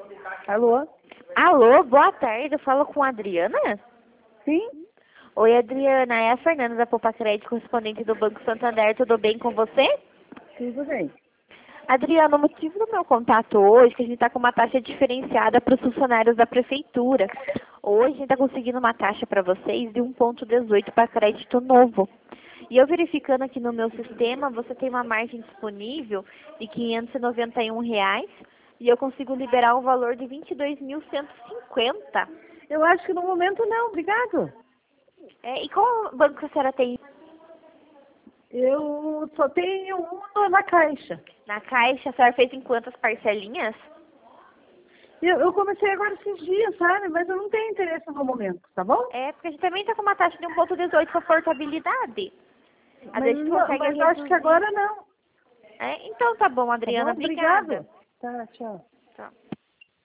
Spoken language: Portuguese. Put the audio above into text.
Alô? Alô, boa tarde, eu falo com a Adriana? Sim? Oi, Adriana, é a Fernanda da Poupa Crédito, correspondente do Banco Santander, tudo bem com você? Tudo bem. Adriana, o motivo do meu contato hoje é que a gente está com uma taxa diferenciada para os funcionários da prefeitura. Hoje a gente está conseguindo uma taxa para vocês de 1,18 para crédito novo. E eu verificando aqui no meu sistema, você tem uma margem disponível de R$ 591 e eu consigo liberar um valor de 22.150. Eu acho que no momento não, obrigado. E qual banco que a senhora tem? Eu só tenho uma na caixa. Na Caixa, a senhora fez em quantas parcelinhas? Eu comecei agora esses dias, sabe? Mas eu não tenho interesse no momento, tá bom? É, porque a gente também está com uma taxa de 1,18 para portabilidade. Às vezes a gente consegue Mas acho que reduzir. agora não, Então tá bom, tá bom? Adriana, obrigada. Obrigado. Tá, tchau. Tchau.